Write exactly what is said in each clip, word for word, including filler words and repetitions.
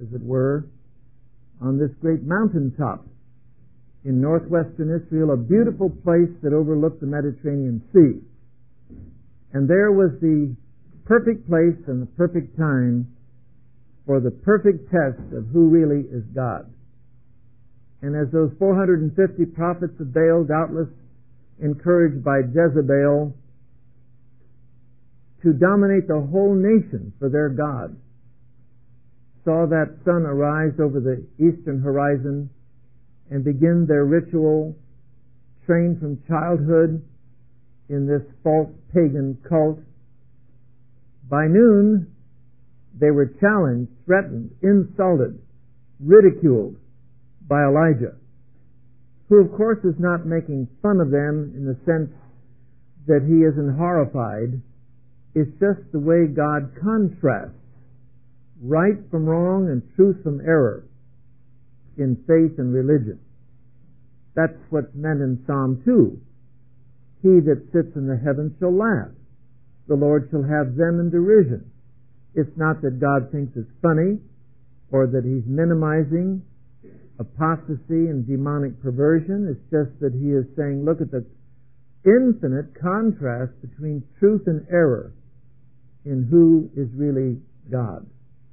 as it were, on this great mountaintop in northwestern Israel, a beautiful place that overlooked the Mediterranean Sea. And there was the perfect place and the perfect time for the perfect test of who really is God. And as those four hundred fifty prophets of Baal, doubtless encouraged by Jezebel to dominate the whole nation for their God, saw that sun arise over the eastern horizon and begin their ritual, trained from childhood in this false pagan cult. By noon, they were challenged, threatened, insulted, ridiculed by Elijah, who of course is not making fun of them in the sense that he isn't horrified. It's just the way God contrasts right from wrong and truth from error in faith and religion. That's what's meant in Psalm two. He that sits in the heavens shall laugh. The Lord shall have them in derision. It's not that God thinks it's funny or that he's minimizing apostasy and demonic perversion. It's just that he is saying, look at the infinite contrast between truth and error in who is really God.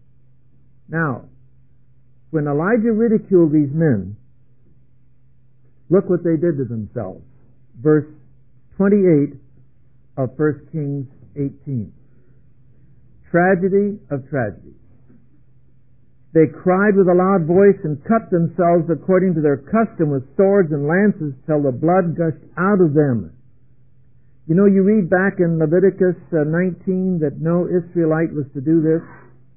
Now, when Elijah ridiculed these men, look what they did to themselves. Verse twenty-eight of First Kings eighteen. Tragedy of tragedies. They cried with a loud voice and cut themselves according to their custom with swords and lances till the blood gushed out of them. You know, you read back in Leviticus nineteen that no Israelite was to do this.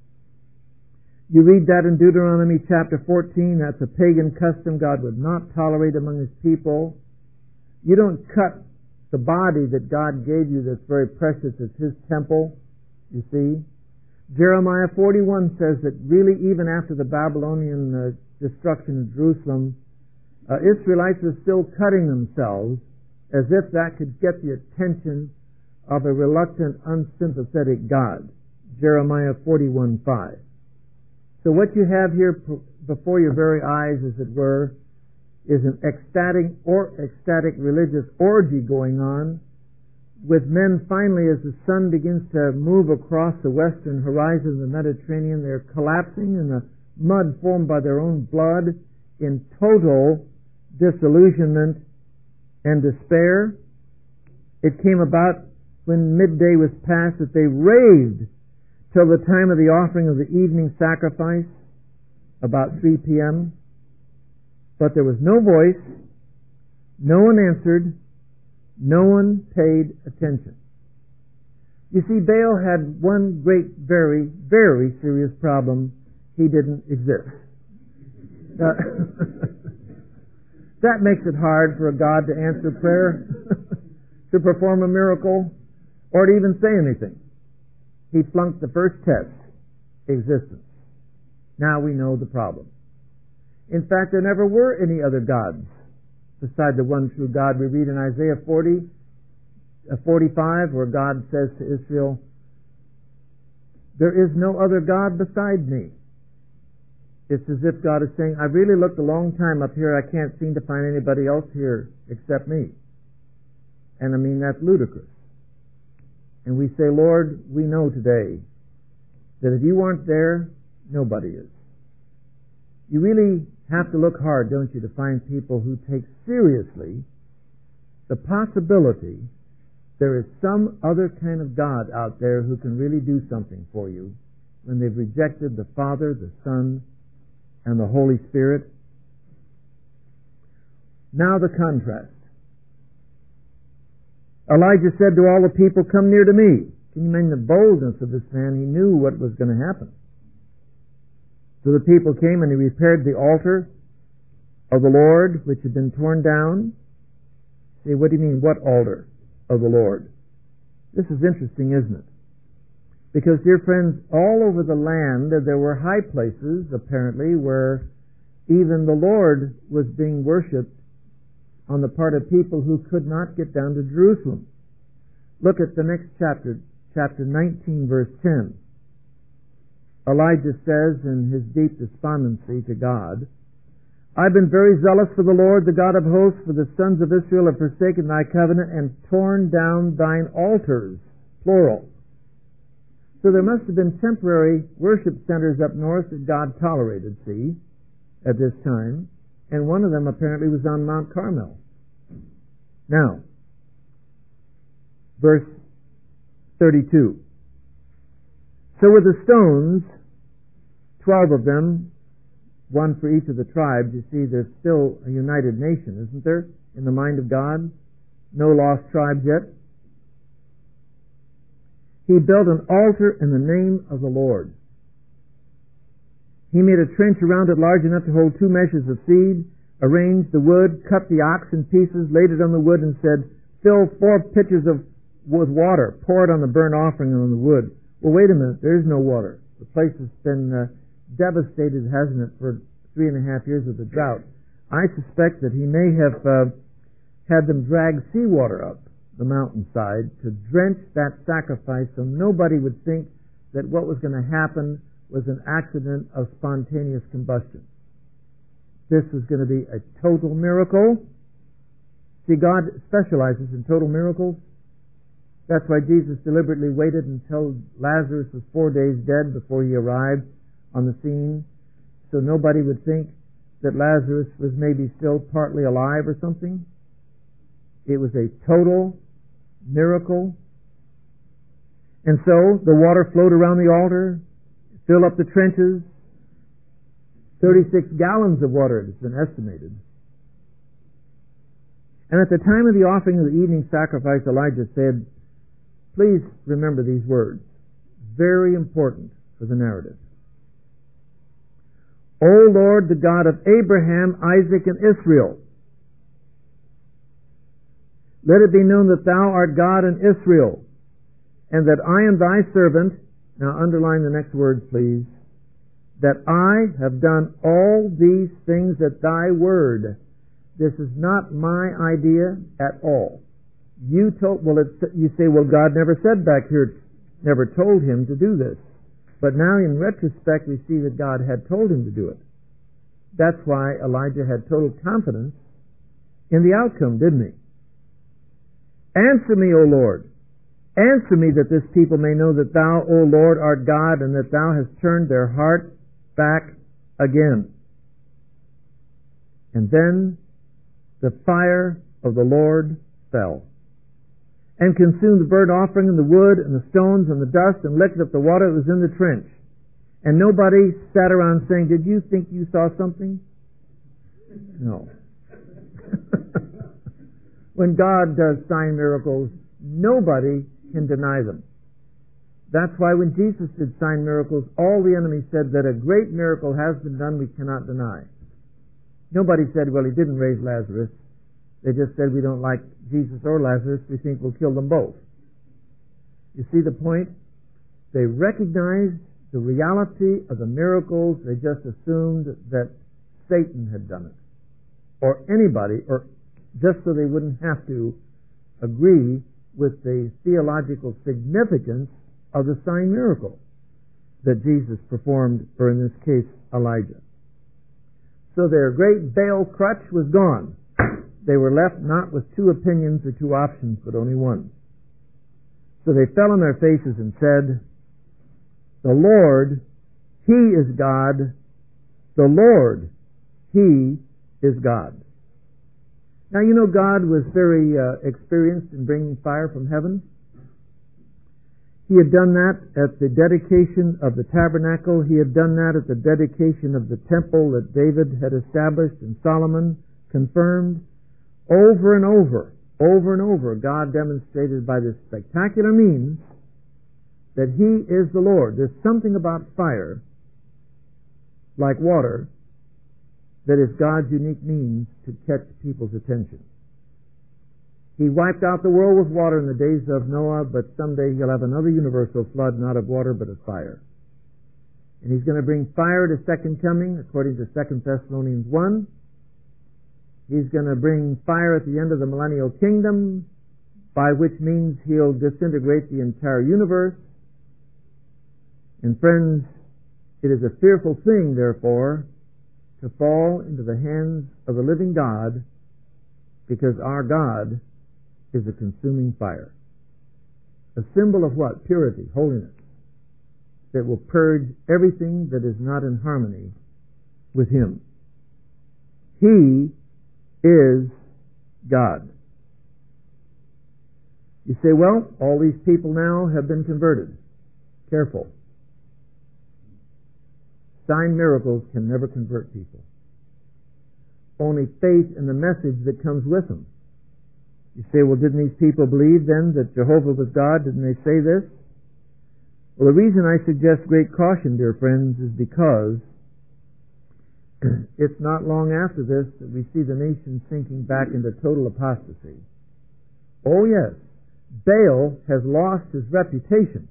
You read that in Deuteronomy chapter fourteen, that's a pagan custom God would not tolerate among his people. You don't cut the body that God gave you that's very precious as his temple, you see. Jeremiah forty-one says that really even after the Babylonian uh, destruction of Jerusalem, uh, Israelites were still cutting themselves as if that could get the attention of a reluctant, unsympathetic God. Jeremiah forty-one five. So what you have here before your very eyes, as it were, is an ecstatic or ecstatic religious orgy going on, with men finally, as the sun begins to move across the western horizon of the Mediterranean, they're collapsing in the mud formed by their own blood in total disillusionment and despair. It came about when midday was past that they raved till the time of the offering of the evening sacrifice, about three p.m. But there was no voice, no one answered, no one paid attention. You see, Baal had one great, very, very serious problem. He didn't exist. Uh, that makes it hard for a God to answer prayer, to perform a miracle, or to even say anything. He flunked the first test, existence. Now we know the problem. In fact, there never were any other gods beside the one true God. We read in Isaiah forty, uh, forty-five, where God says to Israel, there is no other God beside me. It's as if God is saying, I've really looked a long time up here, I can't seem to find anybody else here except me. And I mean, that's ludicrous. And we say, Lord, we know today that if you weren't there, nobody is. You really have to look hard, don't you, to find people who take seriously the possibility there is some other kind of God out there who can really do something for you when they've rejected the Father, the Son, and the Holy Spirit. Now the contrast. Elijah said to all the people, come near to me. Can you imagine the boldness of this man? He knew what was going to happen. So the people came and he repaired the altar of the Lord, which had been torn down. Say, what do you mean, what altar of the Lord? This is interesting, isn't it? Because, dear friends, all over the land there were high places, apparently, where even the Lord was being worshipped on the part of people who could not get down to Jerusalem. Look at the next chapter, chapter nineteen, verse ten. Elijah says in his deep despondency to God, I've been very zealous for the Lord, the God of hosts, for the sons of Israel have forsaken thy covenant and torn down thine altars, plural. So there must have been temporary worship centers up north that God tolerated, see, at this time, and one of them apparently was on Mount Carmel. Now, verse thirty-two. So with the stones, twelve of them, one for each of the tribes, you see there's still a united nation, isn't there, in the mind of God? No lost tribes yet. He built an altar in the name of the Lord. He made a trench around it large enough to hold two measures of seed, arranged the wood, cut the ox in pieces, laid it on the wood, and said, fill four pitchers of with water, pour it on the burnt offering and on the wood. Well, wait a minute, there is no water. The place has been uh, devastated, hasn't it, for three and a half years of the drought. I suspect that he may have uh, had them drag seawater up the mountainside to drench that sacrifice so nobody would think that what was going to happen was an accident of spontaneous combustion. This was going to be a total miracle. See, God specializes in total miracles. That's why Jesus deliberately waited until Lazarus was four days dead before he arrived on the scene, so nobody would think that Lazarus was maybe still partly alive or something. It was a total miracle. And so the water flowed around the altar, filled up the trenches. thirty-six gallons of water has been estimated. And at the time of the offering of the evening sacrifice, Elijah said, please remember these words. Very important for the narrative. O Lord, the God of Abraham, Isaac, and Israel, let it be known that thou art God in Israel, and that I am thy servant. Now underline the next words, please. That I have done all these things at thy word. This is not my idea at all. You told, well, it's, you say, well, God never said back here, never told him to do this. But now in retrospect, we see that God had told him to do it. That's why Elijah had total confidence in the outcome, didn't he? Answer me, O Lord. Answer me that this people may know that thou, O Lord, art God, and that thou hast turned their heart back again. And then the fire of the Lord fell and consumed the burnt offering and the wood and the stones and the dust and licked up the water that was in the trench. And nobody sat around saying, did you think you saw something? No. When God does sign miracles, nobody can deny them. That's why when Jesus did sign miracles, all the enemy said that a great miracle has been done we cannot deny. Nobody said, well, he didn't raise Lazarus. They just said, we don't like Jesus or Lazarus. We think we'll kill them both. You see the point? They recognized the reality of the miracles. They just assumed that Satan had done it. Or anybody, or just so they wouldn't have to agree with the theological significance of the sign miracle that Jesus performed, or in this case, Elijah. So their great Baal crutch was gone. They were left not with two opinions or two options, but only one. So they fell on their faces and said, the Lord, He is God. The Lord, He is God. Now, you know, God was very uh, experienced in bringing fire from heaven. He had done that at the dedication of the tabernacle. He had done that at the dedication of the temple that David had established and Solomon confirmed. Over and over, over and over, God demonstrated by this spectacular means that He is the Lord. There's something about fire, like water, that is God's unique means to catch people's attention. He wiped out the world with water in the days of Noah, but someday He'll have another universal flood, not of water, but of fire. And He's going to bring fire at His second coming, according to Second Thessalonians one. He's going to bring fire at the end of the millennial kingdom, by which means He'll disintegrate the entire universe. And friends, It is a fearful thing, therefore, to fall into the hands of the living God, because our God is a consuming fire. A symbol of what? Purity, holiness, that will purge everything that is not in harmony with Him. He is God. You say, well, all these people now have been converted. Careful. Sign miracles can never convert people. Only faith in the message that comes with them. You say, well, didn't these people believe then that Jehovah was God? Didn't they say this? Well, the reason I suggest great caution, dear friends, is because it's not long after this that we see the nation sinking back into total apostasy. Oh, yes, Baal has lost his reputation.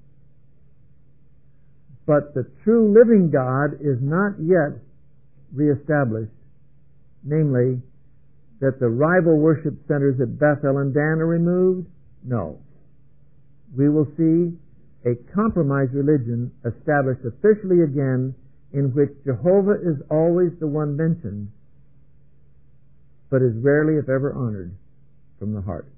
But the true living God is not yet reestablished, namely, that the rival worship centers at Bethel and Dan are removed? No. We will see a compromised religion established officially again, in which Jehovah is always the one mentioned, but is rarely, if ever, honored from the heart.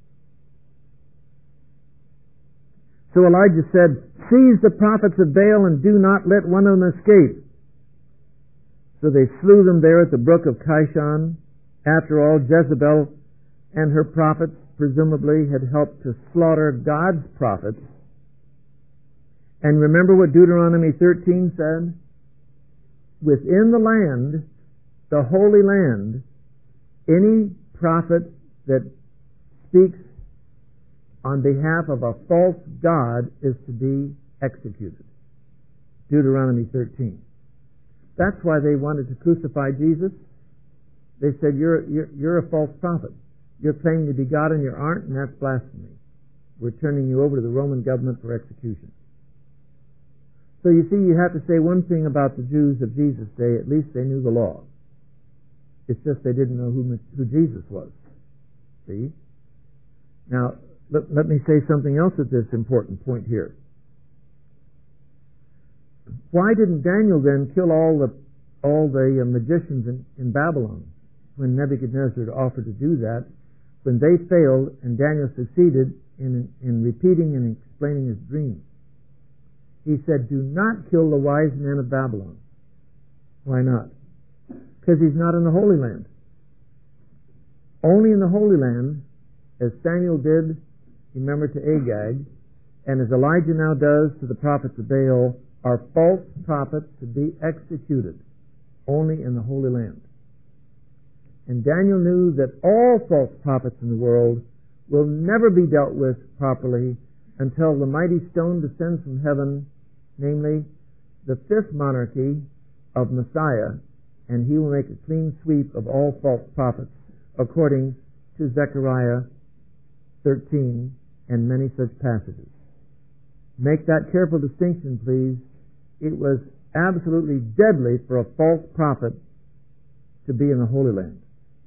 So Elijah said, "Seize the prophets of Baal and do not let one of them escape." So they slew them there at the brook of Kishon. After all, Jezebel and her prophets presumably had helped to slaughter God's prophets. And remember what Deuteronomy thirteen said? Within the land, the Holy Land, any prophet that speaks on behalf of a false god is to be executed. Deuteronomy thirteen. That's why they wanted to crucify Jesus. They said, you're, you're, you're a false prophet. You're claiming to be God and you aren't, and that's blasphemy. We're turning you over to the Roman government for execution. So you see, you have to say one thing about the Jews of Jesus' day. At least they knew the law. It's just they didn't know who, who Jesus was. See? Now, let, let me say something else at this important point here. Why didn't Daniel then kill all the all the uh, magicians in, in Babylon when Nebuchadnezzar offered to do that? When they failed and Daniel succeeded in in repeating and explaining his dreams, he said, "Do not kill the wise men of Babylon." Why not? Because he's not in the Holy Land. Only in the Holy Land, as Samuel did, remember, to Agag, and as Elijah now does to the prophets of Baal, are false prophets to be executed. Only in the Holy Land. And Daniel knew that all false prophets in the world will never be dealt with properly until the mighty stone descends from heaven, namely the fifth monarchy of Messiah, and he will make a clean sweep of all false prophets, according to Zechariah thirteen and many such passages. Make that careful distinction, please. It was absolutely deadly for a false prophet to be in the Holy Land.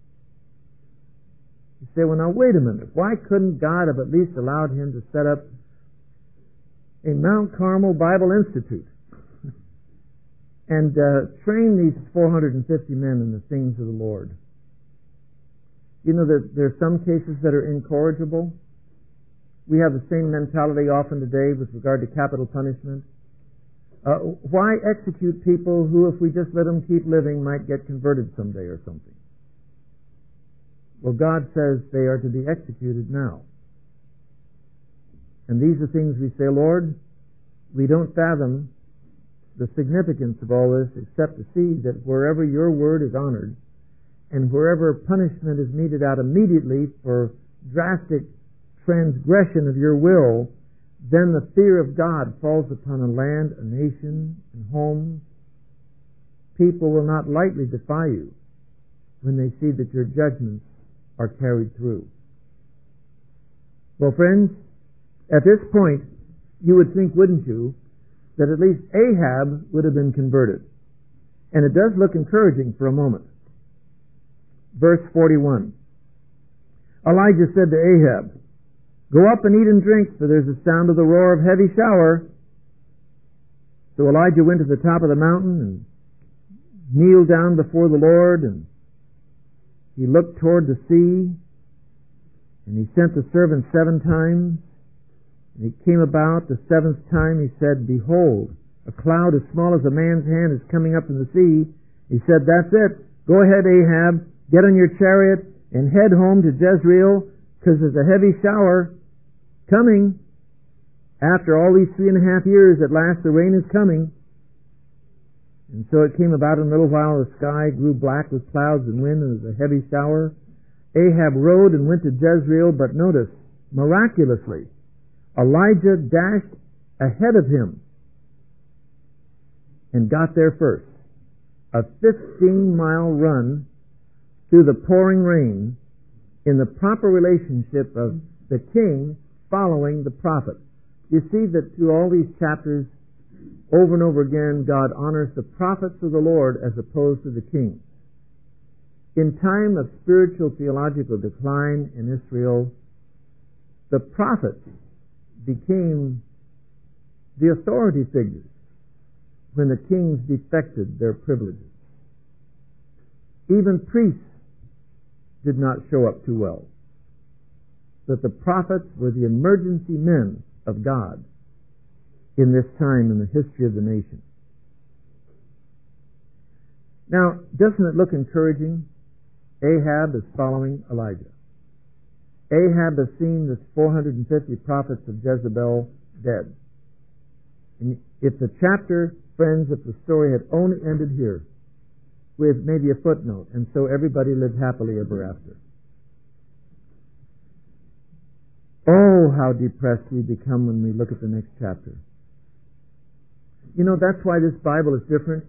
You say, well, now wait a minute. Why couldn't God have at least allowed him to set up a Mount Carmel Bible Institute and uh, train these four hundred fifty men in the things of the Lord? You know that there are some cases that are incorrigible. We have the same mentality often today with regard to capital punishment. Uh, why execute people who, if we just let them keep living, might get converted someday or something? Well, God says they are to be executed now. And these are things we say, Lord, we don't fathom the significance of all this except to see that wherever your word is honored and wherever punishment is meted out immediately for drastic transgression of your will, then the fear of God falls upon a land, a nation, and homes. People will not lightly defy you when they see that your judgments are carried through. Well, friends, at this point, you would think, wouldn't you, that at least Ahab would have been converted. And it does look encouraging for a moment. Verse forty-one. Elijah said to Ahab, "Go up and eat and drink, for there's a sound of the roar of heavy shower." So Elijah went to the top of the mountain and kneeled down before the Lord, and he looked toward the sea, and he sent the servant seven times. And it came about the seventh time, he said, "Behold, a cloud as small as a man's hand is coming up from the sea." He said, "That's it. Go ahead, Ahab, get on your chariot and head home to Jezreel, because there's a heavy shower coming. After all these three and a half years, at last the rain is coming." And so it came about in a little while, the sky grew black with clouds and wind, and there was a heavy shower. Ahab rode and went to Jezreel, but notice, miraculously, Elijah dashed ahead of him and got there first. A fifteen-mile run through the pouring rain in the proper relationship of the king following the prophet. You see that through all these chapters, over and over again, God honors the prophets of the Lord as opposed to the kings. In time of spiritual theological decline in Israel, the prophets became the authority figures when the kings defected their privileges. Even priests did not show up too well. That the prophets were the emergency men of God in this time in the history of the nation. Now, doesn't it look encouraging? Ahab is following Elijah. Ahab has seen the four hundred fifty prophets of Jezebel dead. And if the chapter, friends, if the story had only ended here with maybe a footnote, and so everybody lived happily ever after. Oh, how depressed we become when we look at the next chapter. You know, that's why this Bible is different.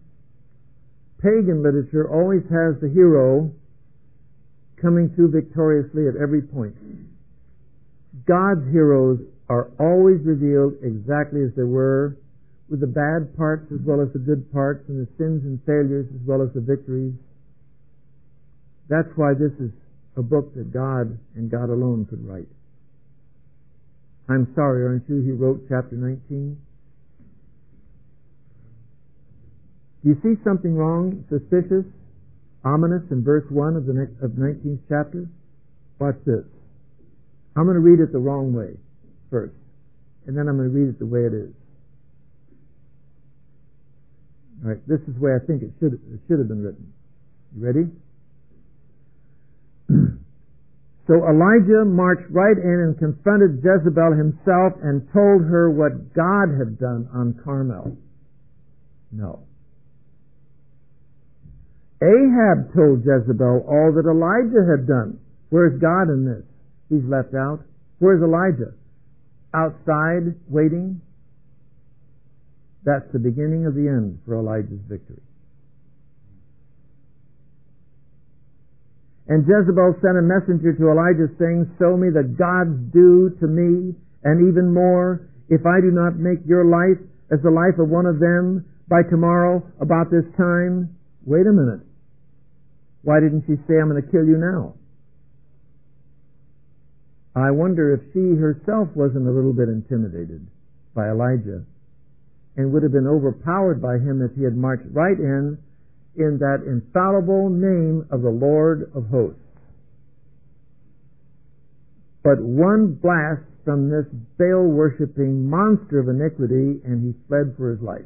Pagan literature always has the hero coming through victoriously at every point. God's heroes are always revealed exactly as they were, with the bad parts as well as the good parts, and the sins and failures as well as the victories. That's why this is a book that God and God alone could write. I'm sorry, aren't you, he wrote chapter nineteen? Do you see something wrong, suspicious, ominous in verse one of the next, of nineteenth chapter? Watch this. I'm going to read it the wrong way first, and then I'm going to read it the way it is. All right, this is the way I think it should it should have been written. You ready? So Elijah marched right in and confronted Jezebel himself and told her what God had done on Carmel. No. Ahab told Jezebel all that Elijah had done. Where's God in this? He's left out. Where's Elijah? Outside, waiting. That's the beginning of the end for Elijah's victory. And Jezebel sent a messenger to Elijah saying, "Show me the gods due to me, and even more, if I do not make your life as the life of one of them by tomorrow about this time." Wait a minute. Why didn't she say, "I'm going to kill you now"? I wonder if she herself wasn't a little bit intimidated by Elijah and would have been overpowered by him if he had marched right in in that infallible name of the Lord of hosts. But one blast from this Baal-worshipping monster of iniquity, and he fled for his life.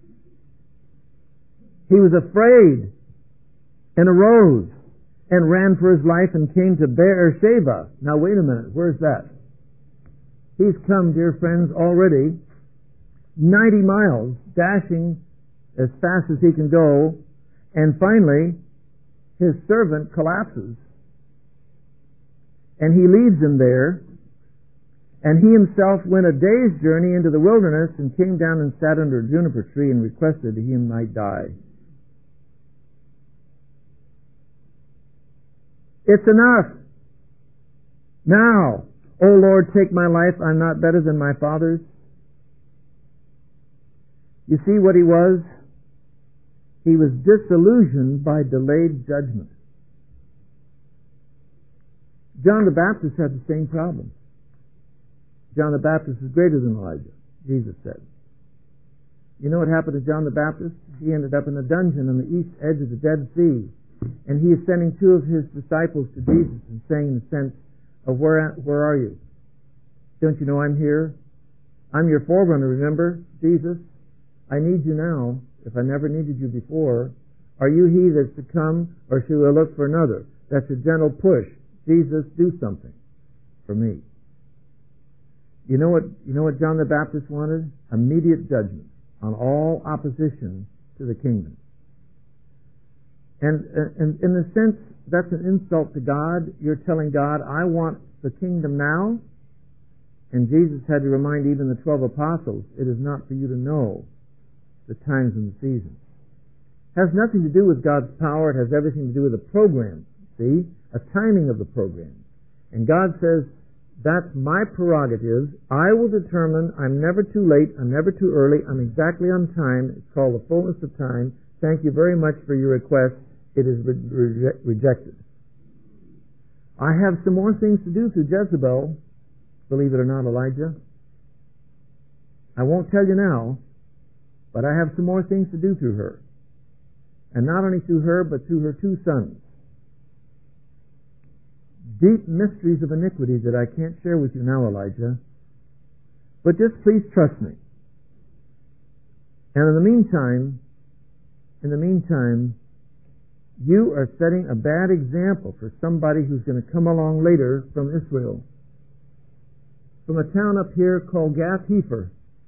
He was afraid and arose and ran for his life and came to Beersheba. Now wait a minute, where's that? He's come, dear friends, already ninety miles, dashing as fast as he can go, and finally his servant collapses. And he leaves him there, and he himself went a day's journey into the wilderness and came down and sat under a juniper tree and requested that he might die. It's enough. Now, O Lord, take my life. I'm not better than my father's. You see what he was? He was disillusioned by delayed judgment. John the Baptist had the same problem. John the Baptist is greater than Elijah, Jesus said. You know what happened to John the Baptist? He ended up in a dungeon on the east edge of the Dead Sea. And he is sending two of his disciples to Jesus and saying in the sense of, where, where are you? Don't you know I'm here? I'm your forerunner, remember, Jesus? I need you now, if I never needed you before. Are you he that's to come, or should we look for another? That's a gentle push. Jesus, do something for me. You know what, you know what John the Baptist wanted? Immediate judgment on all opposition to the kingdom. And, and in a sense, that's an insult to God. You're telling God, I want the kingdom now. And Jesus had to remind even the twelve apostles, it is not for you to know the times and the seasons. It has nothing to do with God's power. It has everything to do with the program. See? A timing of the program. And God says, that's my prerogative. I will determine. I'm never too late. I'm never too early. I'm exactly on time. It's called the fullness of time. Thank you very much for your request. It is re- re- rejected. I have some more things to do through Jezebel. Believe it or not, Elijah. I won't tell you now, but I have some more things to do through her. And not only through her, but through her two sons. Deep mysteries of iniquity that I can't share with you now, Elijah. But just please trust me. And in the meantime, in the meantime, you are setting a bad example for somebody who's going to come along later from Israel. From a town up here called Gath-Hepher.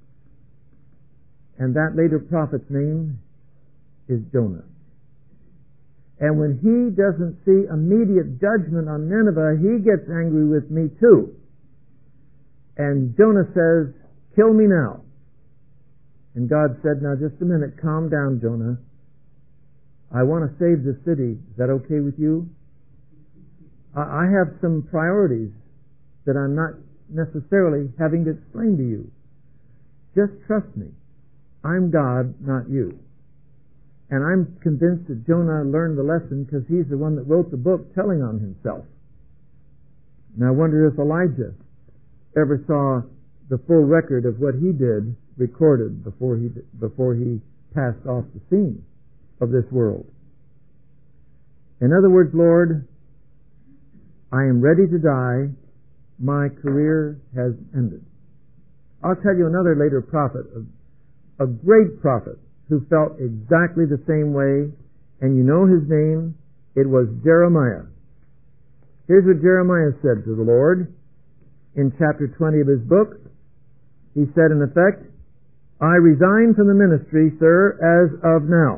And that later prophet's name is Jonah. And when he doesn't see immediate judgment on Nineveh, he gets angry with me too. And Jonah says, kill me now. And God said, now just a minute, calm down, Jonah. I want to save the city. Is that okay with you? I have some priorities that I'm not necessarily having to explain to you. Just trust me. I'm God, not you. And I'm convinced that Jonah learned the lesson because he's the one that wrote the book telling on himself. And I wonder if Elijah ever saw the full record of what he did recorded before he before he passed off the scene of this world. In other words, Lord, I am ready to die. My career has ended. I'll tell you another later prophet, a, a great prophet, who felt exactly the same way, and you know his name. It was Jeremiah. Here's what Jeremiah said to the Lord in chapter twenty of his book. He said, in effect, I resign from the ministry, sir, as of now.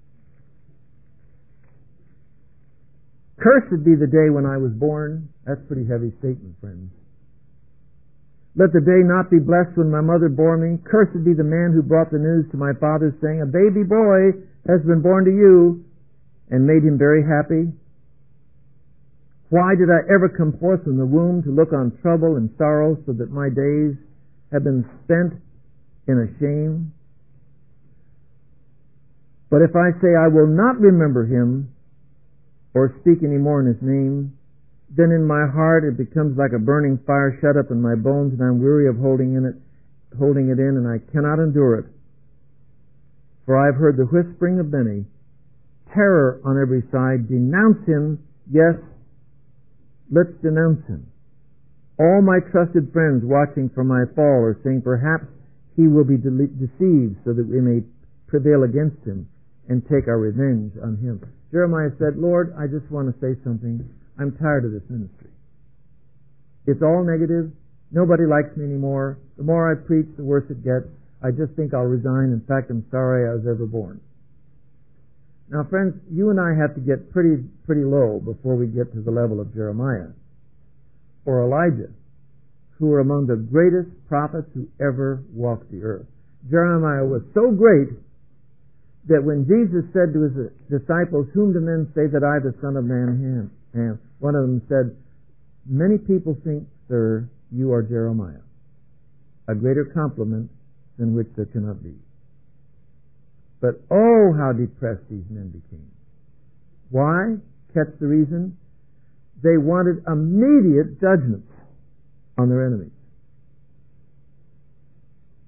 Cursed be the day when I was born. That's a pretty heavy statement, friends. Let the day not be blessed when my mother bore me. Cursed be the man who brought the news to my father, saying, a baby boy has been born to you, and made him very happy. Why did I ever come forth from the womb to look on trouble and sorrow, so that my days have been spent in a shame? But if I say I will not remember him, or speak any more in his name, then in my heart it becomes like a burning fire shut up in my bones, and I'm weary of holding in it, holding it in, and I cannot endure it. For I have heard the whispering of many, terror on every side. Denounce him, yes, let's denounce him. All my trusted friends watching for my fall are saying, perhaps he will be de- deceived, so that we may prevail against him and take our revenge on him. Jeremiah said, Lord, I just want to say something. I'm tired of this ministry. It's all negative. Nobody likes me anymore. The more I preach, the worse it gets. I just think I'll resign. In fact, I'm sorry I was ever born. Now, friends, you and I have to get pretty, pretty low before we get to the level of Jeremiah or Elijah, who are among the greatest prophets who ever walked the earth. Jeremiah was so great that when Jesus said to his disciples, whom do men say that I, the Son of Man, am? One of them said, many people think, sir, you are Jeremiah. A greater compliment than which there cannot be. But oh, how depressed these men became. Why? Catch the reason? They wanted immediate judgment on their enemies.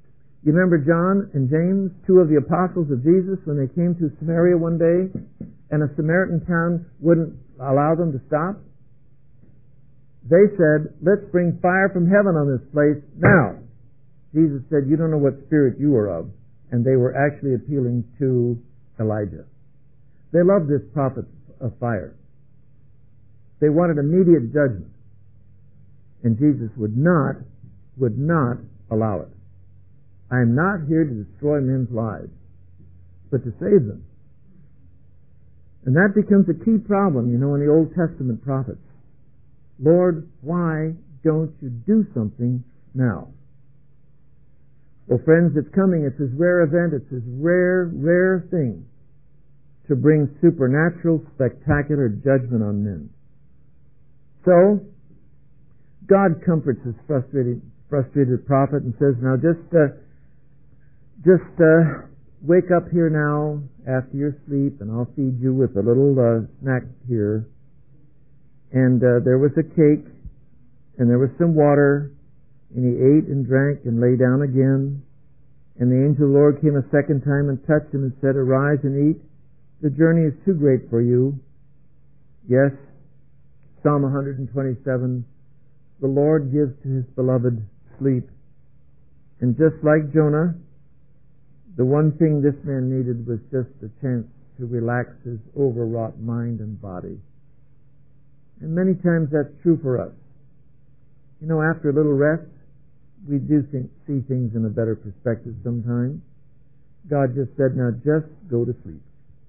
You remember John and James, two of the apostles of Jesus, when they came to Samaria one day, and a Samaritan town wouldn't allow them to stop? They said, let's bring fire from heaven on this place now. Jesus said, you don't know what spirit you are of. And they were actually appealing to Elijah. They loved this prophet of fire. They wanted immediate judgment. And Jesus would not, would not allow it. I am not here to destroy men's lives, but to save them. And that becomes a key problem, you know, in the Old Testament prophets. Lord, why don't you do something now? Well, friends, it's coming. It's this rare event. It's this rare, rare thing to bring supernatural, spectacular judgment on men. So, God comforts his frustrated, frustrated prophet and says, now just, uh, just uh, wake up here now after your sleep, and I'll feed you with a little uh, snack here. And uh, there was a cake, and there was some water, and he ate and drank and lay down again. And the angel of the Lord came a second time and touched him and said, arise and eat. The journey is too great for you. Yes, Psalm one twenty-seven, the Lord gives to his beloved sleep. And just like Jonah, the one thing this man needed was just a chance to relax his overwrought mind and body. And many times that's true for us. You know, after a little rest, we do think, see things in a better perspective sometimes. God just said, now just go to sleep,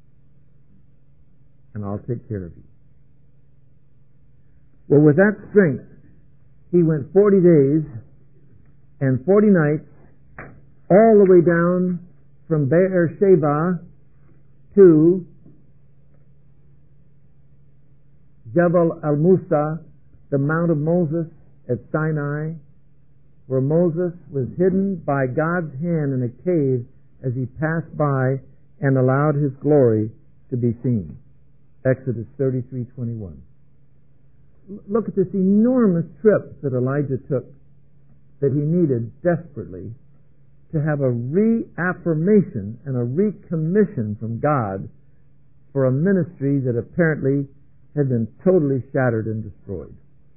and I'll take care of you. Well, with that strength, he went forty days and forty nights all the way down from Beersheba to Jebel al-Musa, the Mount of Moses at Sinai, where Moses was hidden by God's hand in a cave as he passed by and allowed his glory to be seen. Exodus thirty-three twenty-one. Look at this enormous trip that Elijah took, that he needed desperately to have a reaffirmation and a recommission from God for a ministry that apparently had been totally shattered and destroyed.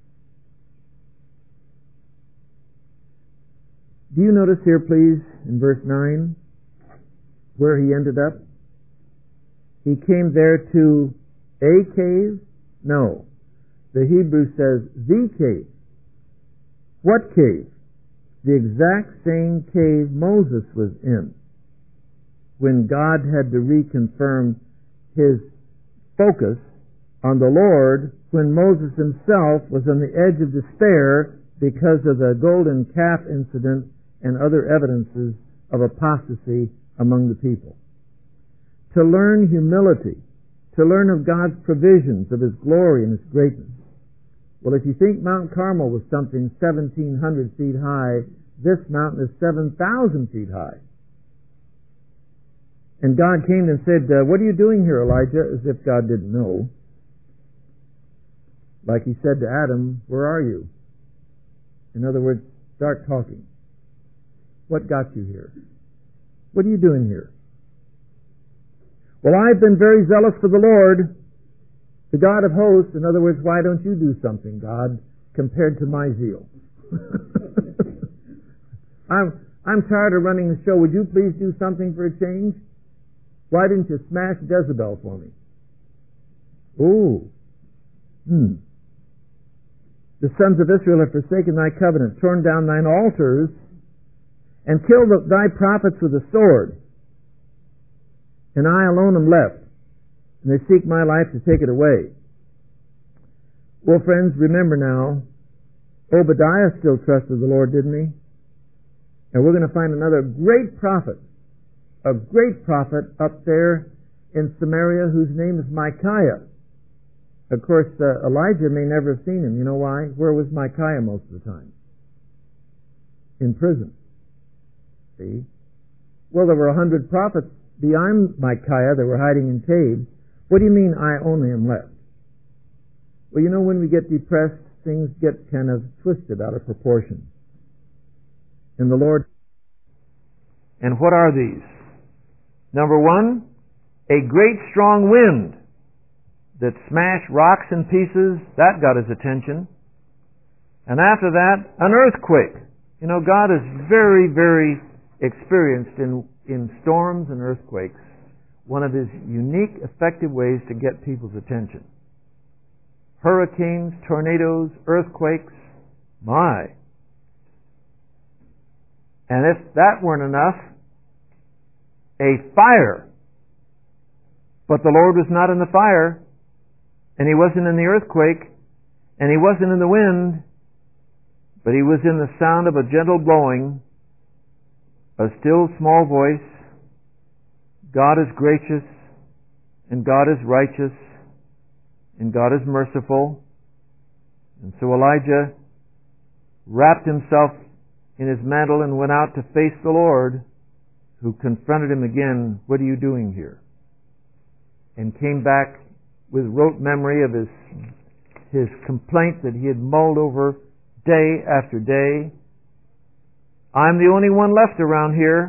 Do you notice here, please, in verse nine, where he ended up? He came there to a cave? No. The Hebrew says the cave. What cave? The exact same cave Moses was in when God had to reconfirm his focus on the Lord, when Moses himself was on the edge of despair because of the golden calf incident and other evidences of apostasy among the people. To learn humility, to learn of God's provisions, of his glory and his greatness. Well, if you think Mount Carmel was something seventeen hundred feet high, this mountain is seven thousand feet high. And God came and said, uh, what are you doing here, Elijah? As if God didn't know. Like he said to Adam, where are you? In other words, start talking. What got you here? What are you doing here? Well, I've been very zealous for the Lord, the God of hosts. In other words, why don't you do something, God, compared to my zeal? I'm, I'm tired of running the show. Would you please do something for a change? Why didn't you smash Jezebel for me? Ooh. Hmm. The sons of Israel have forsaken thy covenant, torn down thine altars, and killed thy prophets with a sword. And I alone am left, and they seek my life to take it away. Well, friends, remember now, Obadiah still trusted the Lord, didn't he? And we're going to find another great prophet, a great prophet up there in Samaria whose name is Micaiah. Of course, uh, Elijah may never have seen him. You know why? Where was Micaiah most of the time? In prison. See? Well, there were a hundred prophets beyond Micaiah that were hiding in caves. What do you mean, I only am left? Well, you know, when we get depressed, things get kind of twisted out of proportion. And the Lord, And what are these? Number one, a great strong wind that smashed rocks in pieces. That got his attention. And after that, an earthquake. You know, God is very, very experienced in, in storms and earthquakes. One of his unique, effective ways to get people's attention. Hurricanes, tornadoes, earthquakes. My. And if that weren't enough, a fire. But the Lord was not in the fire, and he wasn't in the earthquake, and he wasn't in the wind, but he was in the sound of a gentle blowing, a still small voice. God is gracious, and God is righteous, and God is merciful. And so Elijah wrapped himself in his mantle and went out to face the Lord, who confronted him again, "What are you doing here?" And came back with rote memory of his his complaint that he had mulled over day after day. "I'm the only one left around here."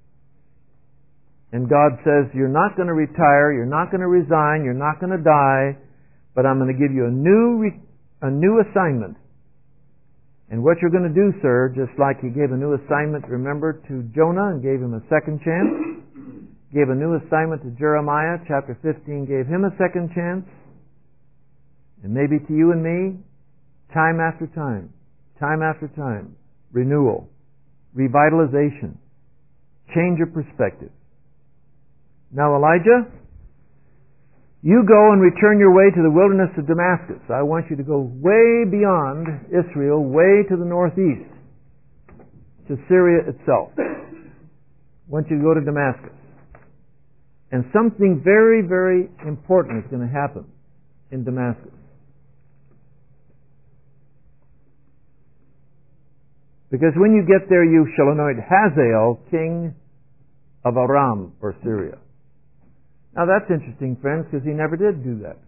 And God says, "You're not going to retire, you're not going to resign, you're not going to die, but I'm going to give you a new re- a new assignment. And what you're going to do, sir," just like he gave a new assignment, remember, to Jonah and gave him a second chance, gave a new assignment to Jeremiah, chapter fifteen, gave him a second chance, and maybe to you and me, time after time, time after time, renewal, revitalization, change of perspective. Now, Elijah, you go and return your way to the wilderness of Damascus. I want you to go way beyond Israel, way to the northeast, to Syria itself. I want you to go to Damascus. And something very, very important is going to happen in Damascus. Because when you get there, you shall anoint Hazael king of Aram, or Syria. Now that's interesting, friends, because he never did do that.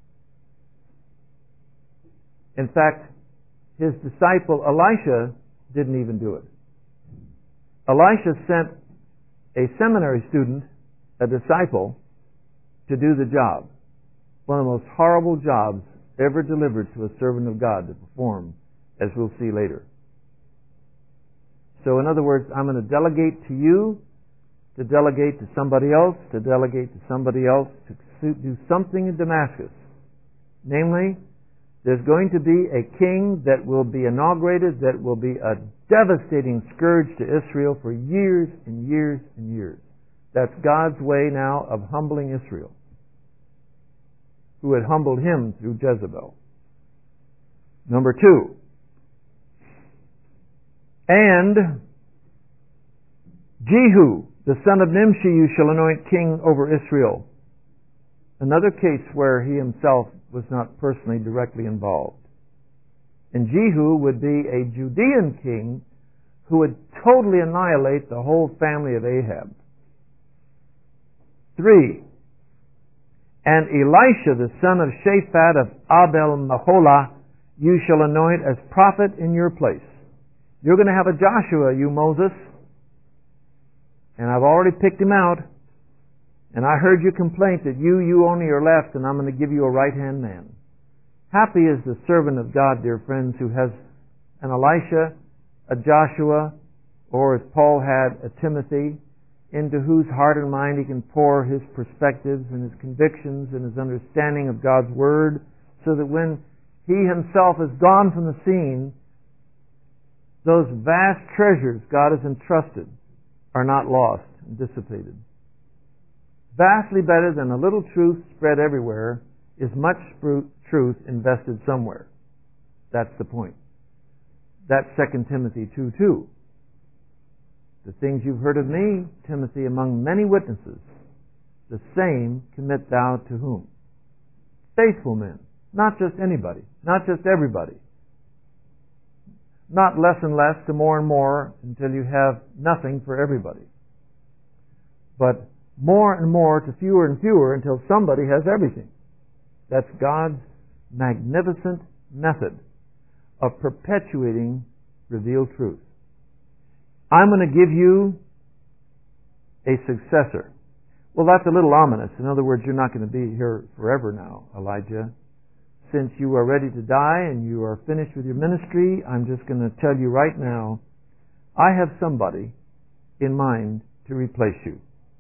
In fact, his disciple Elisha didn't even do it. Elisha sent a seminary student, a disciple, to do the job. One of the most horrible jobs ever delivered to a servant of God to perform, as we'll see later. So in other words, I'm going to delegate to you, to delegate to somebody else, to delegate to somebody else, to do something in Damascus. Namely, there's going to be a king that will be inaugurated that will be a devastating scourge to Israel for years and years and years. That's God's way now of humbling Israel, who had humbled him through Jezebel. Number two, and Jehu, the son of Nimshi, you shall anoint king over Israel. Another case where he himself was not personally directly involved. And Jehu would be a Judean king who would totally annihilate the whole family of Ahab. Three, and Elisha, the son of Shaphat of Abel-Meholah, you shall anoint as prophet in your place. You're going to have a Joshua, you Moses, and I've already picked him out, and I heard your complaint that you, you only are left, and I'm going to give you a right-hand man. Happy is the servant of God, dear friends, who has an Elisha, a Joshua, or as Paul had, a Timothy, into whose heart and mind he can pour his perspectives and his convictions and his understanding of God's Word, so that when he himself is gone from the scene, those vast treasures God has entrusted are not lost and dissipated. Vastly better than a little truth spread everywhere is much truth invested somewhere. That's the point. That's Second Timothy two two. The things you've heard of me, Timothy, among many witnesses, the same commit thou to whom? Faithful men. Not just anybody. Not just everybody. Not less and less to more and more until you have nothing for everybody. But more and more to fewer and fewer until somebody has everything. That's God's magnificent method of perpetuating revealed truth. I'm going to give you a successor. Well, that's a little ominous. In other words, you're not going to be here forever now, Elijah. Since you are ready to die and you are finished with your ministry, I'm just going to tell you right now, I have somebody in mind to replace you.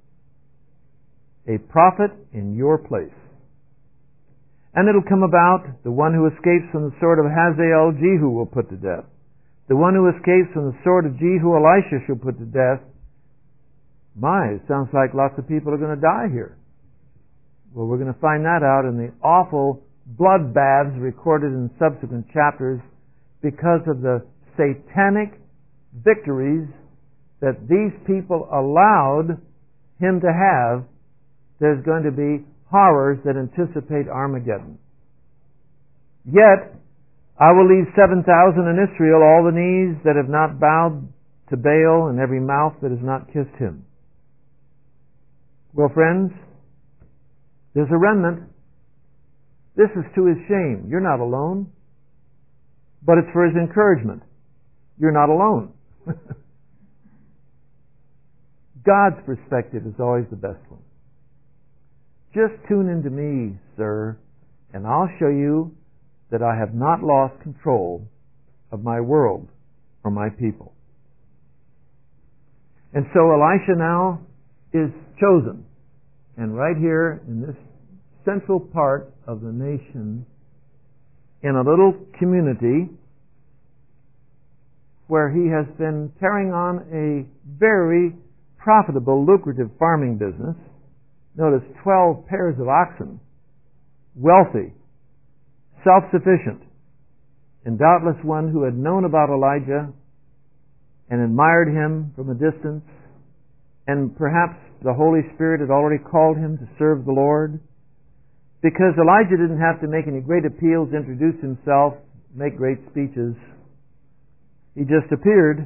A prophet in your place. And it'll come about, the one who escapes from the sword of Hazael, Jehu will put to death. The one who escapes from the sword of Jehu, Elisha shall put to death. My, it sounds like lots of people are going to die here. Well, we're going to find that out in the awful bloodbaths recorded in subsequent chapters because of the satanic victories that these people allowed him to have. There's going to be horrors that anticipate Armageddon. Yet, I will leave seven thousand in Israel, all the knees that have not bowed to Baal and every mouth that has not kissed him. Well, friends, there's a remnant. This is to his shame. You're not alone. But it's for his encouragement. You're not alone. God's perspective is always the best one. Just tune into me, sir, and I'll show you that I have not lost control of my world or my people. And so Elisha now is chosen. And right here in this central part of the nation, in a little community where he has been carrying on a very profitable, lucrative farming business. Notice twelve pairs of oxen, wealthy, self-sufficient, and doubtless one who had known about Elijah and admired him from a distance, and perhaps the Holy Spirit had already called him to serve the Lord, because Elijah didn't have to make any great appeals, introduce himself, make great speeches. He just appeared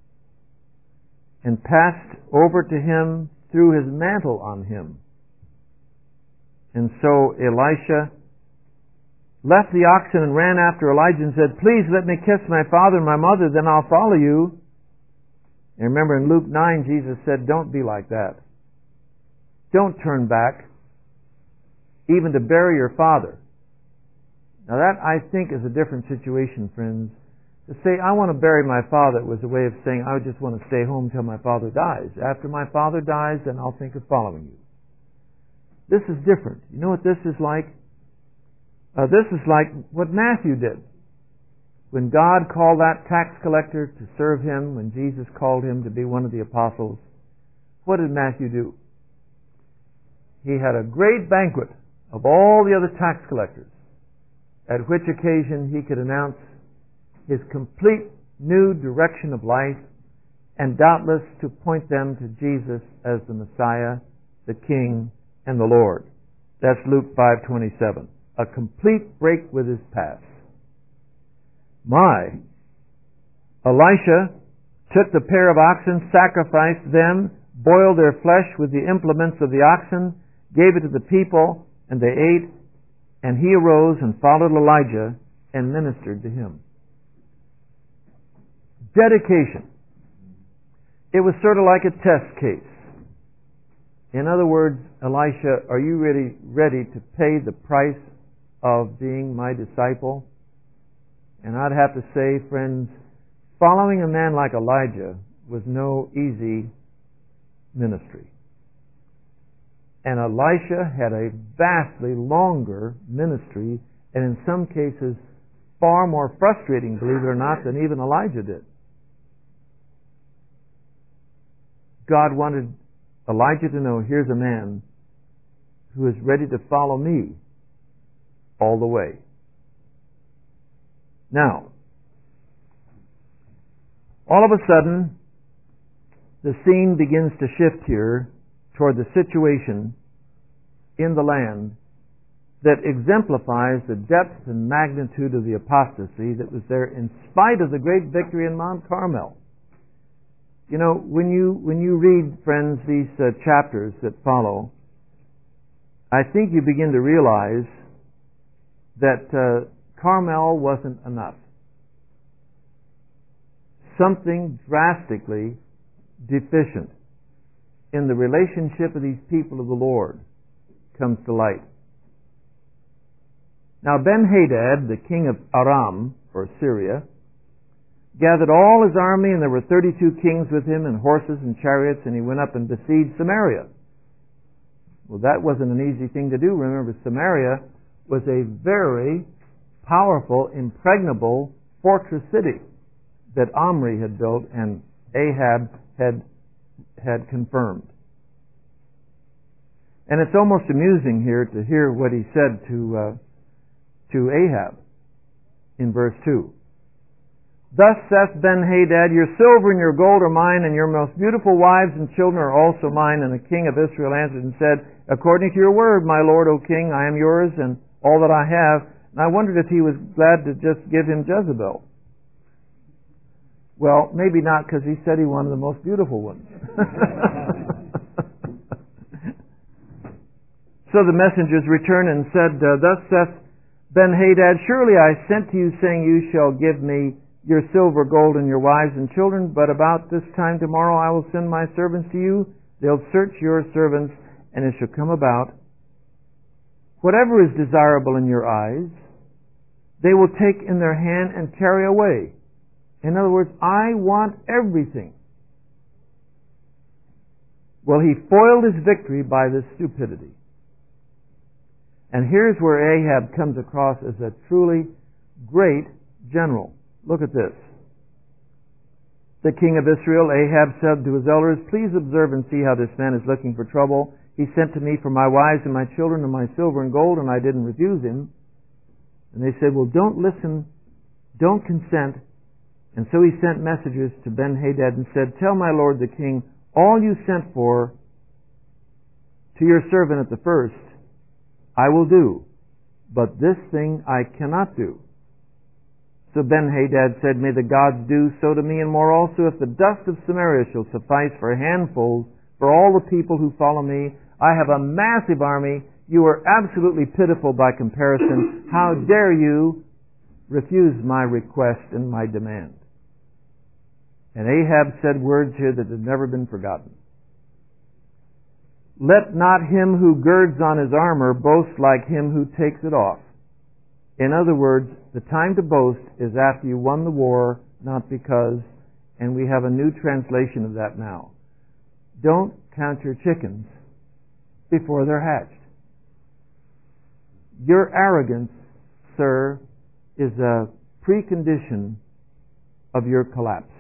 and passed over to him, threw his mantle on him. And so Elisha left the oxen and ran after Elijah and said, "Please let me kiss my father and my mother, then I'll follow you." And remember in Luke nine, Jesus said, "Don't be like that. Don't turn back, even to bury your father." Now that, I think, is a different situation, friends. To say, "I want to bury my father," was a way of saying, "I just want to stay home till my father dies. After my father dies, then I'll think of following you." This is different. You know what this is like? Uh, this is like what Matthew did. When God called that tax collector to serve him, when Jesus called him to be one of the apostles, what did Matthew do? He had a great banquet of all the other tax collectors, at which occasion he could announce his complete new direction of life, and doubtless to point them to Jesus as the Messiah, the King, and the Lord. That's Luke five twenty-seven. A complete break with his past. My, Elisha took the pair of oxen, sacrificed them, boiled their flesh with the implements of the oxen, gave it to the people, and they ate, and he arose and followed Elijah and ministered to him. Dedication. It was sort of like a test case. In other words, Elisha, are you really ready to pay the price of being my disciple? And I'd have to say, friends, following a man like Elijah was no easy ministry. And Elisha had a vastly longer ministry, and in some cases far more frustrating, believe it or not, than even Elijah did. God wanted Elijah to know, here's a man who is ready to follow me all the way. Now, all of a sudden, the scene begins to shift here toward the situation in the land that exemplifies the depth and magnitude of the apostasy that was there in spite of the great victory in Mount Carmel. You know, when you when you read, friends, these uh, chapters that follow, I think you begin to realize that uh, Carmel wasn't enough. Something drastically deficient in the relationship of these people of the Lord comes to light. Now Ben-Hadad, the king of Aram, or Syria, gathered all his army, and there were thirty-two kings with him, and horses and chariots, and he went up and besieged Samaria. Well, that wasn't an easy thing to do. Remember, Samaria was a very powerful, impregnable fortress city that Omri had built and Ahab had had confirmed. And it's almost amusing here to hear what he said to uh, to Ahab in verse two. Thus saith Ben-Hadad, your silver and your gold are mine, and your most beautiful wives and children are also mine. And the king of Israel answered and said, according to your word, my lord, O king, I am yours and all that I have. And I wondered if he was glad to just give him Jezebel. Well, maybe not, because he said he wanted the most beautiful ones. So the messengers returned and said, uh, thus saith Ben-Hadad, surely I sent to you, saying, you shall give me your silver, gold, and your wives and children, but about this time tomorrow I will send my servants to you. They'll search your servants, and it shall come about, whatever is desirable in your eyes, they will take in their hand and carry away. In other words, I want everything. Well, he foiled his victory by this stupidity. And here's where Ahab comes across as a truly great general. Look at this. The king of Israel, Ahab, said to his elders, please observe and see how this man is looking for trouble. He sent to me for my wives and my children and my silver and gold, and I didn't refuse him. And they said, well, don't listen, don't consent. And so he sent messengers to Ben-Hadad and said, tell my lord the king, all you sent for to your servant at the first, I will do, but this thing I cannot do. So Ben-Hadad said, may the gods do so to me and more also, if the dust of Samaria shall suffice for handfuls for all the people who follow me. I have a massive army. You are absolutely pitiful by comparison. How dare you refuse my request and my demand? And Ahab said words here that have never been forgotten. Let not him who girds on his armor boast like him who takes it off. In other words, the time to boast is after you won the war, not because, and we have a new translation of that now. Don't count your chickens before they're hatched. Your arrogance, sir, is a precondition of your collapse.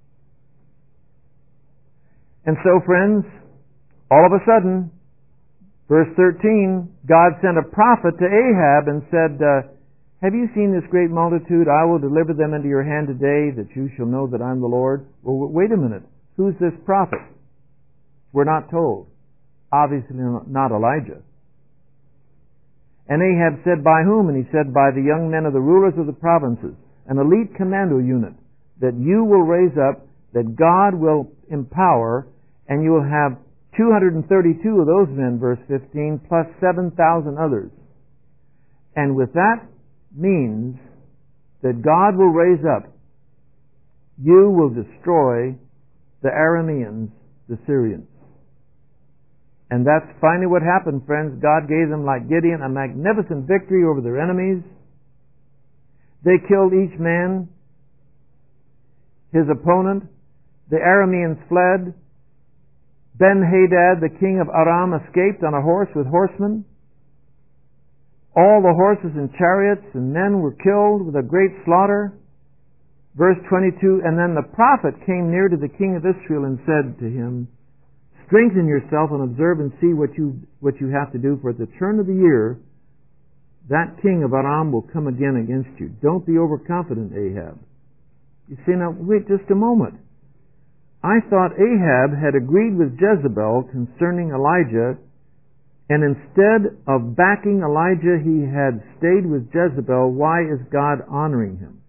And so, friends, all of a sudden, verse thirteen, God sent a prophet to Ahab and said, uh, have you seen this great multitude? I will deliver them into your hand today, that you shall know that I'm the Lord. Well, wait a minute. Who's this prophet? We're not told. Obviously not Elijah. And Ahab said, by whom? And he said, by the young men of the rulers of the provinces, an elite commando unit that you will raise up, that God will empower, and you will have two hundred thirty-two of those men, verse fifteen, plus seven thousand others. And with that means that God will raise up, you will destroy the Arameans, the Syrians. And that's finally what happened, friends. God gave them, like Gideon, a magnificent victory over their enemies. They killed each man, his opponent. The Arameans fled. Ben-Hadad, the king of Aram, escaped on a horse with horsemen. All the horses and chariots and men were killed with a great slaughter. Verse twenty-two, and then the prophet came near to the king of Israel and said to him, strengthen yourself and observe and see what you what you have to do, for at the turn of the year, that king of Aram will come again against you. Don't be overconfident, Ahab. You see, now, wait just a moment. I thought Ahab had agreed with Jezebel concerning Elijah, and instead of backing Elijah, he had stayed with Jezebel. Why is God honoring him?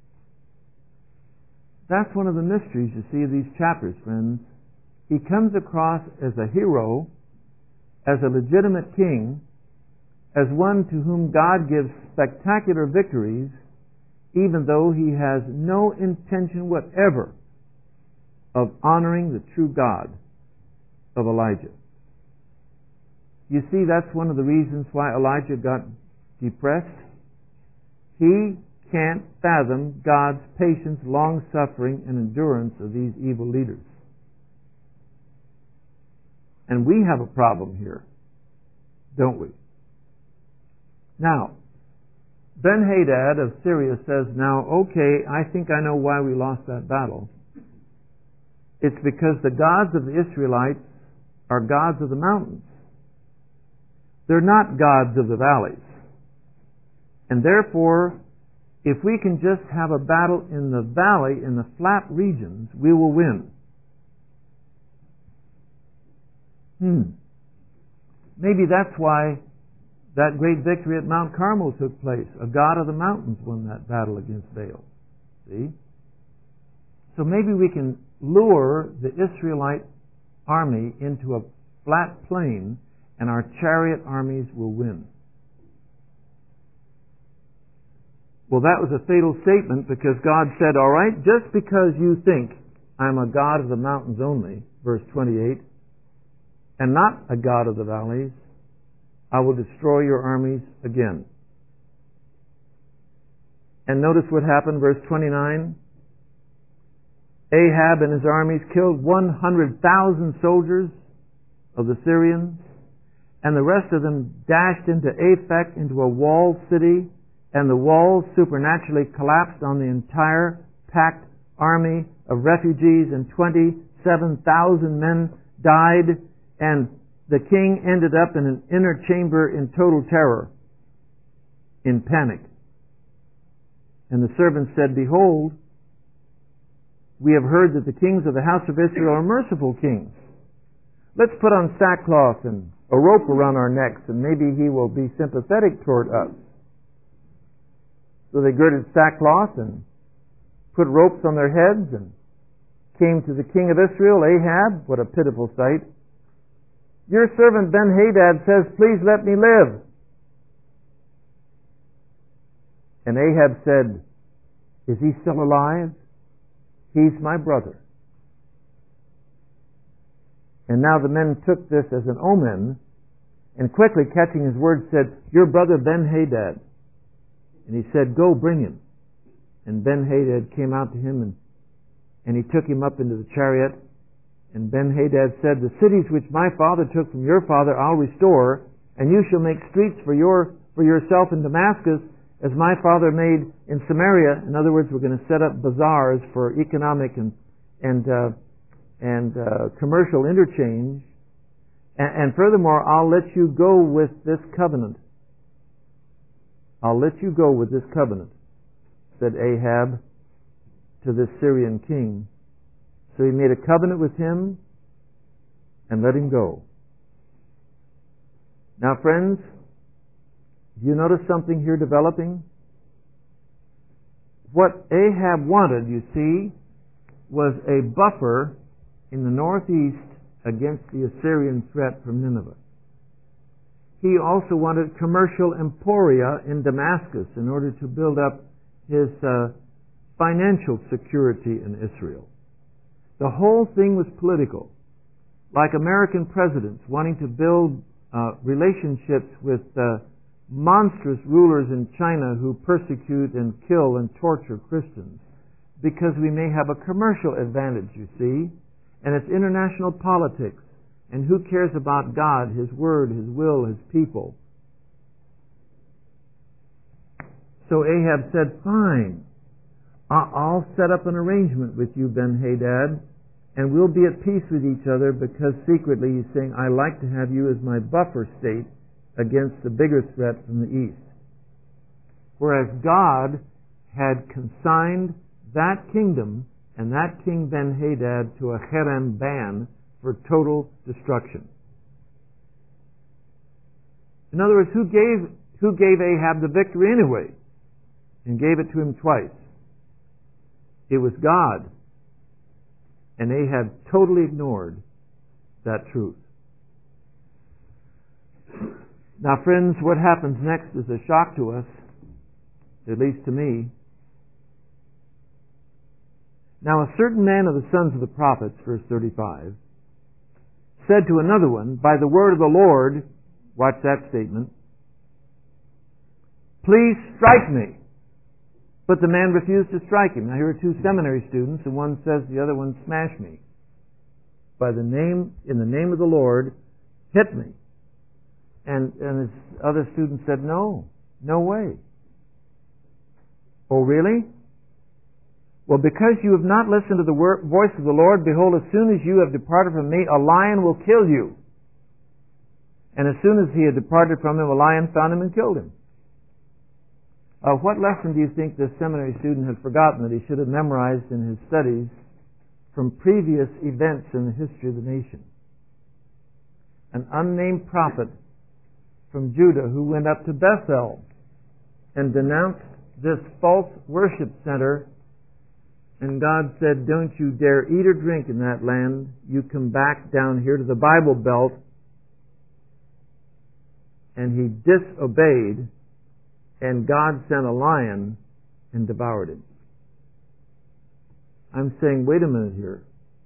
That's one of the mysteries, you see, of these chapters, friends. He comes across as a hero, as a legitimate king, as one to whom God gives spectacular victories, even though he has no intention whatever of honoring the true God. of Elijah. You see, that's one of the reasons why Elijah got depressed. He can't fathom God's patience, long-suffering, and endurance of these evil leaders. And we have a problem here, don't we? Now, Ben-Hadad of Syria says, now, okay, I think I know why we lost that battle. It's because the gods of the Israelites are gods of the mountains. They're not gods of the valleys. And therefore, if we can just have a battle in the valley, in the flat regions, we will win. Hmm. Maybe that's why that great victory at Mount Carmel took place. A god of the mountains won that battle against Baal. See? So maybe we can lure the Israelite army into a flat plain and our chariot armies will win. Well, that was a fatal statement because God said, all right, just because you think I'm a God of the mountains only, verse twenty-eight, and not a God of the valleys, I will destroy your armies again. And notice what happened, verse twenty-nine. Ahab and his armies killed one hundred thousand soldiers of the Syrians, and the rest of them dashed into Aphek, into a walled city, and the walls supernaturally collapsed on the entire packed army of refugees, and twenty-seven thousand men died, and the king ended up in an inner chamber in total terror, in panic. And the servants said, behold, we have heard that the kings of the house of Israel are merciful kings. Let's put on sackcloth and a rope around our necks, and maybe he will be sympathetic toward us. So they girded sackcloth and put ropes on their heads and came to the king of Israel, Ahab. What a pitiful sight. Your servant Ben-Hadad says, please let me live. And Ahab said, is he still alive? He's my brother. And now the men took this as an omen, and quickly catching his word said, your brother Ben-Hadad. And he said, go bring him. And Ben-Hadad came out to him, and, and he took him up into the chariot. And Ben-Hadad said, the cities which my father took from your father I'll restore, and you shall make streets for your for yourself in Damascus, as my father made in Samaria. In other words, we're going to set up bazaars for economic and and uh, and uh, commercial interchange. And, and furthermore, I'll let you go with this covenant. I'll let you go with this covenant, said Ahab to this Syrian king. So he made a covenant with him and let him go. Now, friends, do you notice something here developing? What Ahab wanted, you see, was a buffer in the northeast against the Assyrian threat from Nineveh. He also wanted commercial emporia in Damascus in order to build up his uh, financial security in Israel. The whole thing was political, like American presidents wanting to build uh, relationships with uh, monstrous rulers in China who persecute and kill and torture Christians, because we may have a commercial advantage, you see, and it's international politics. And who cares about God, His Word, His will, His people? So Ahab said, fine, I'll set up an arrangement with you, Ben-Hadad, and we'll be at peace with each other, because secretly he's saying, I like to have you as my buffer state against the bigger threat from the east. Whereas God had consigned that kingdom and that king Ben-Hadad to a Cherem ban for total destruction. In other words, who gave, who gave Ahab the victory anyway and gave it to him twice? It was God. And Ahab totally ignored that truth. Now, friends, what happens next is a shock to us, at least to me. Now, a certain man of the sons of the prophets, verse thirty-five, said to another one, by the word of the Lord, watch that statement, please strike me. But the man refused to strike him. Now here are two seminary students, and one says the other one, smash me. By the name, in the name of the Lord, hit me. And, and his other student said, no, no way. Oh, really? Well, because you have not listened to the word, voice of the Lord, behold, as soon as you have departed from me, a lion will kill you. And as soon as he had departed from him, a lion found him and killed him. Uh, what lesson do you think this seminary student had forgotten that he should have memorized in his studies from previous events in the history of the nation? An unnamed prophet from Judah who went up to Bethel and denounced this false worship center, and God said, don't you dare eat or drink in that land. You come back down here to the Bible Belt. And he disobeyed, and God sent a lion and devoured him. I'm saying, wait a minute here.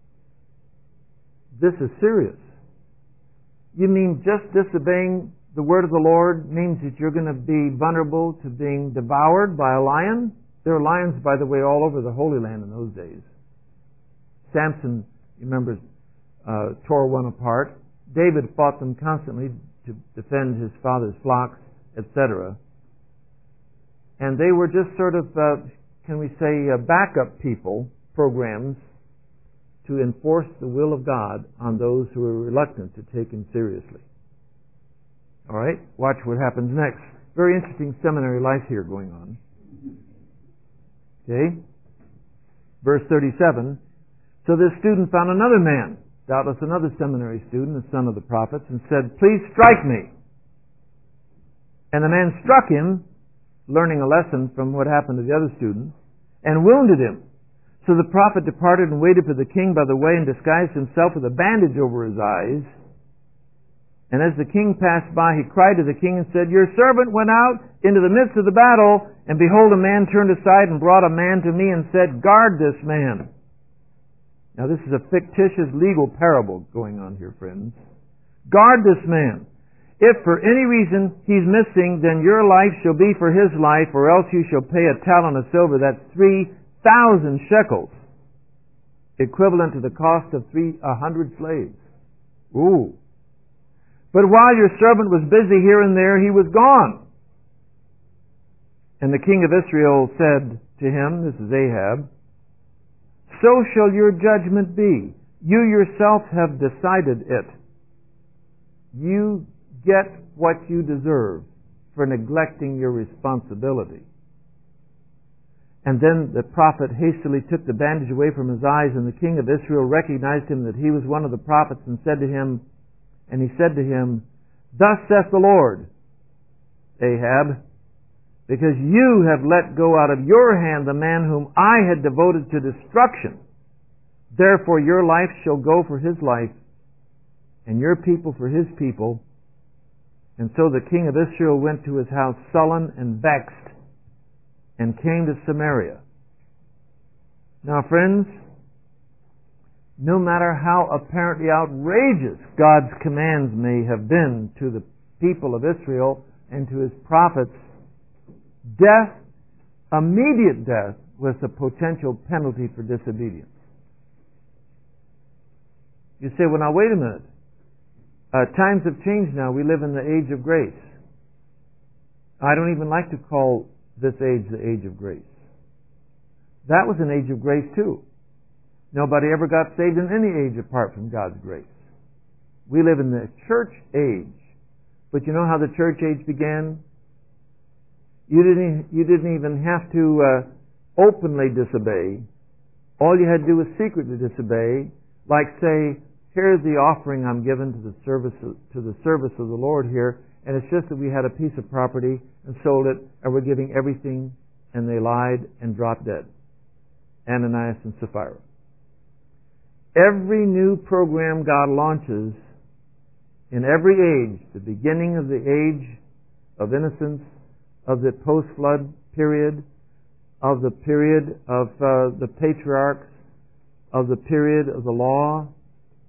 This is serious. You mean just disobeying the word of the Lord means that you're going to be vulnerable to being devoured by a lion? There are lions, by the way, all over the Holy Land in those days. Samson, you remember, uh, tore one apart. David fought them constantly to defend his father's flocks, et cetera. And they were just sort of, uh, can we say, uh, backup people, programs, to enforce the will of God on those who are reluctant to take Him seriously. All right, watch what happens next. Very interesting seminary life here going on. Okay, verse thirty-seven. So this student found another man, doubtless another seminary student, the son of the prophets, and said, please strike me. And the man struck him, learning a lesson from what happened to the other student, and wounded him. So the prophet departed and waited for the king by the way and disguised himself with a bandage over his eyes. And as the king passed by, he cried to the king and said, your servant went out into the midst of the battle, and behold, a man turned aside and brought a man to me and said, guard this man. Now this is a fictitious legal parable going on here, friends. Guard this man. If for any reason he's missing, then your life shall be for his life, or else you shall pay a talent of silver. That's three thousand shekels, equivalent to the cost of three a hundred slaves. Ooh. But while your servant was busy here and there, he was gone. And the king of Israel said to him, this is Ahab, so shall your judgment be. You yourself have decided it. You get what you deserve for neglecting your responsibility. And then the prophet hastily took the bandage away from his eyes, and the king of Israel recognized him that he was one of the prophets, and said to him, and he said to him, thus saith the Lord, Ahab, because you have let go out of your hand the man whom I had devoted to destruction, therefore your life shall go for his life, and your people for his people. And so the king of Israel went to his house sullen and vexed, and came to Samaria. Now, friends, no matter how apparently outrageous God's commands may have been to the people of Israel and to His prophets, death, immediate death, was the potential penalty for disobedience. You say, well, now wait a minute. Uh, times have changed now. We live in the age of grace. I don't even like to call this age the age of grace. That was an age of grace too. Nobody ever got saved in any age apart from God's grace. We live in the church age. But you know how the church age began? You didn't, you didn't even have to uh, openly disobey. All you had to do was secretly disobey. Like say, here's the offering I'm given to the service of, to the service of the Lord here, and it's just that we had a piece of property and sold it, and we're giving everything, and they lied and dropped dead. Ananias and Sapphira. Every new program God launches in every age, the beginning of the age of innocence, of the post-flood period, of the period of uh, the patriarchs, of the period of the law,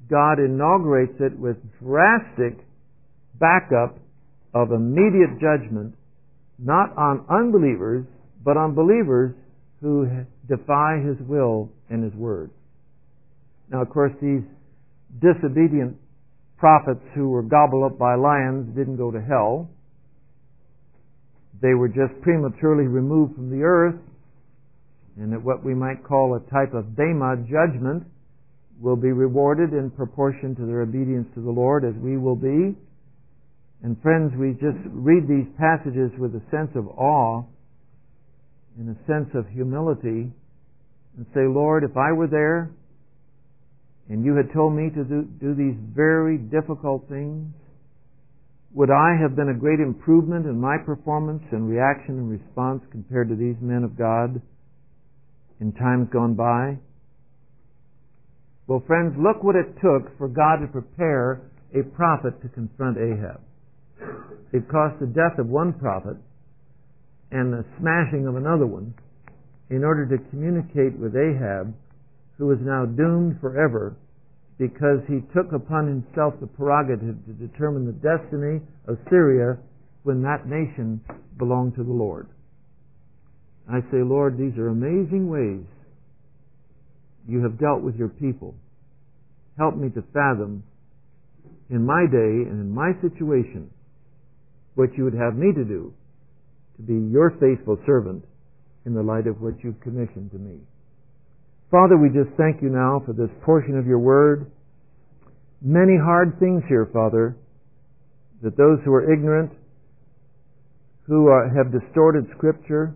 God inaugurates it with drastic backup of immediate judgment, not on unbelievers, but on believers who defy His will and His word. Now, of course, these disobedient prophets who were gobbled up by lions didn't go to hell. They were just prematurely removed from the earth, and at what we might call a type of Bema judgment will be rewarded in proportion to their obedience to the Lord, as we will be. And friends, we just read these passages with a sense of awe and a sense of humility and say, Lord, if I were there and you had told me to do, do these very difficult things, would I have been a great improvement in my performance and reaction and response compared to these men of God in times gone by? Well, friends, look what it took for God to prepare a prophet to confront Ahab. It cost the death of one prophet and the smashing of another one in order to communicate with Ahab, who is now doomed forever because he took upon himself the prerogative to determine the destiny of Syria when that nation belonged to the Lord. I say, Lord, these are amazing ways you have dealt with your people. Help me to fathom in my day and in my situation what you would have me to do to be your faithful servant in the light of what you've commissioned to me. Father, we just thank you now for this portion of your word. Many hard things here, Father, that those who are ignorant, who are, have distorted Scripture,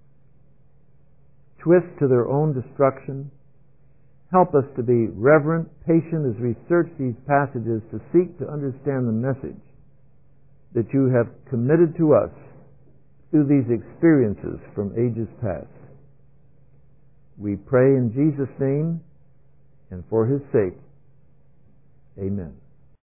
twist to their own destruction. Help us to be reverent, patient as we search these passages to seek to understand the message that you have committed to us through these experiences from ages past. We pray in Jesus' name and for His sake. Amen.